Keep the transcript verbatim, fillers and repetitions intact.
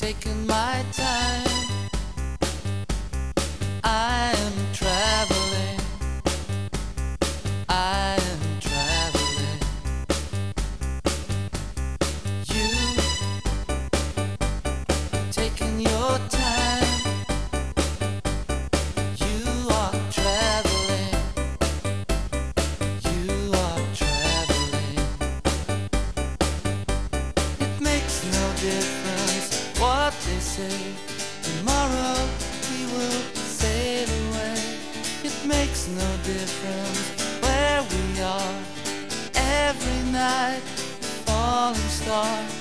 taking my time. I am traveling. I am traveling. You taking your time. You are traveling. You are traveling. It makes no difference what they say. Tomorrow we will sail away. It makes no difference where we are. Every night, falling star.